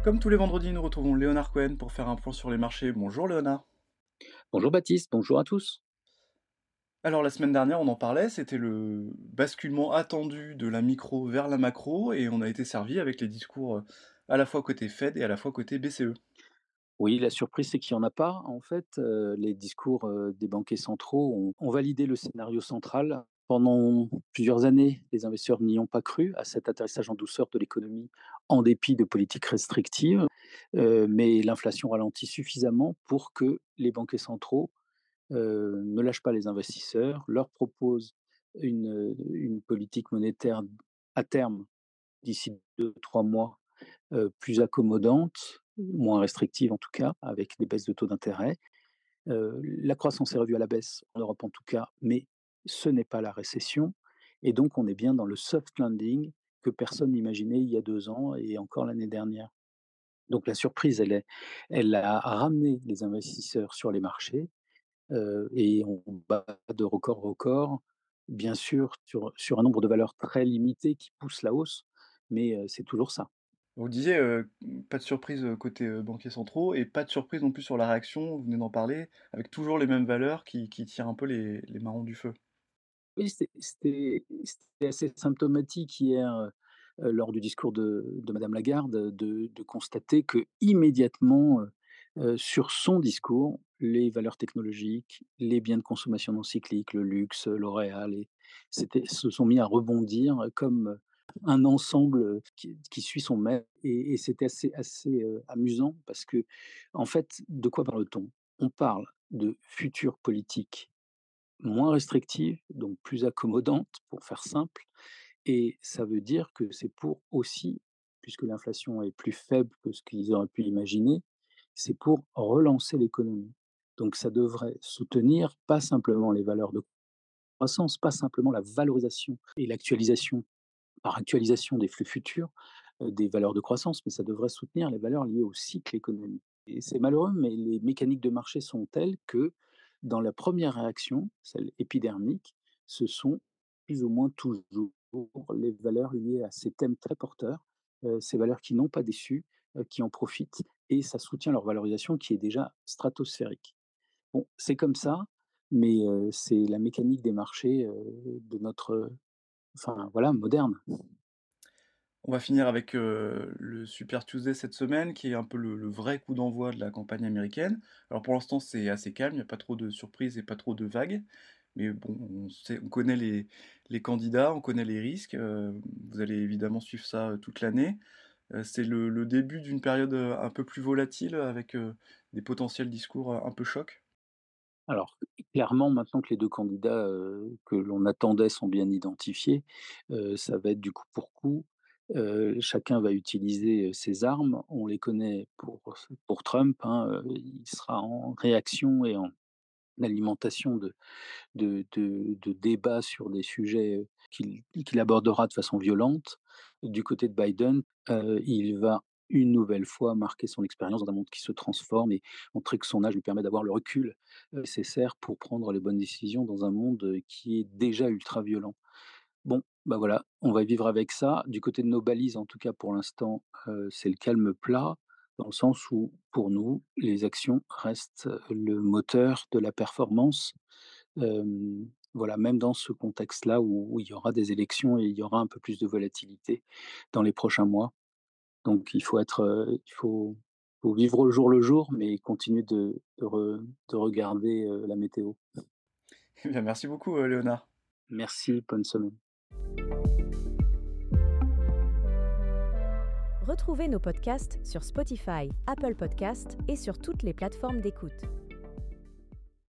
Comme tous les vendredis, nous retrouvons Léonard Cohen pour faire un point sur les marchés. Bonjour Léonard. Bonjour Baptiste, bonjour à tous. Alors la semaine dernière, on en parlait, c'était le basculement attendu de la micro vers la macro et on a été servi avec les discours à la fois côté Fed et à la fois côté BCE. Oui, la surprise, c'est qu'il n'y en a pas. En fait, les discours des banquiers centraux ont validé le scénario central. Pendant plusieurs années, les investisseurs n'y ont pas cru à cet atterrissage en douceur de l'économie en dépit de politiques restrictives, mais l'inflation ralentit suffisamment pour que les banquiers centraux ne lâchent pas les investisseurs, leur proposent une politique monétaire à terme, d'ici 2 3 mois, plus accommodante, moins restrictive en tout cas, avec des baisses de taux d'intérêt. La croissance est revue à la baisse en Europe en tout cas, mais ce n'est pas la récession et donc on est bien dans le soft landing que personne n'imaginait il y a 2 ans et encore l'année dernière. Donc la surprise, elle a ramené les investisseurs sur les marchés, et on bat de record record, bien sûr sur un nombre de valeurs très limité qui pousse la hausse, mais c'est toujours ça. Vous disiez, pas de surprise côté banquiers centraux et pas de surprise non plus sur la réaction, vous venez d'en parler, avec toujours les mêmes valeurs qui tirent un peu les marrons du feu. Oui, c'était assez symptomatique hier, lors du discours de madame Lagarde, de constater qu'immédiatement, sur son discours, les valeurs technologiques, les biens de consommation non cycliques, le luxe, L'Oréal se sont mis à rebondir comme un ensemble, qui suit son maître et c'était assez amusant parce que en fait, de quoi parle-t-on? On parle de futures politiques moins restrictive, donc plus accommodante, pour faire simple. Et ça veut dire que c'est pour aussi, puisque l'inflation est plus faible que ce qu'ils auraient pu imaginer, c'est pour relancer l'économie. Donc ça devrait soutenir pas simplement les valeurs de croissance, pas simplement la valorisation et l'actualisation, par actualisation des flux futurs, des valeurs de croissance, mais ça devrait soutenir les valeurs liées au cycle économique. Et c'est malheureux, mais les mécaniques de marché sont telles que dans la première réaction, celle épidermique, ce sont plus ou moins toujours les valeurs liées à ces thèmes très porteurs, ces valeurs qui n'ont pas déçu, qui en profitent et ça soutient leur valorisation qui est déjà stratosphérique. Bon, c'est comme ça, mais c'est la mécanique des marchés, de notre, enfin voilà, moderne. On va finir avec, le Super Tuesday cette semaine, qui est un peu le vrai coup d'envoi de la campagne américaine. Alors pour l'instant, c'est assez calme, il y a pas trop de surprises et pas trop de vagues. Mais bon, on connaît les candidats, on connaît les risques, vous allez évidemment suivre ça, toute l'année. C'est le début d'une période, un peu plus volatile avec, des potentiels discours, un peu chocs? Alors, clairement, maintenant que les 2 candidats, que l'on attendait sont bien identifiés, ça va être du coup pour coup. Chacun va utiliser, ses armes. On les connaît pour Trump, hein, il sera en réaction et en alimentation de débats sur des sujets, qu'il abordera de façon violente. Du côté de Biden, il va une nouvelle fois marquer son expérience dans un monde qui se transforme et montrer que son âge lui permet d'avoir le recul, nécessaire pour prendre les bonnes décisions dans un monde, qui est déjà ultra violent. Bon, bah, voilà, on va vivre avec ça. Du côté de nos balises, en tout cas pour l'instant, c'est le calme plat, dans le sens où, pour nous, les actions restent le moteur de la performance. Voilà, même dans ce contexte-là où il y aura des élections et il y aura un peu plus de volatilité dans les prochains mois. Donc il faut vivre au jour le jour, mais continuer de regarder, la météo. Eh bien, merci beaucoup, Léonard. Merci, bonne semaine. Retrouvez nos podcasts sur Spotify, Apple Podcasts et sur toutes les plateformes d'écoute.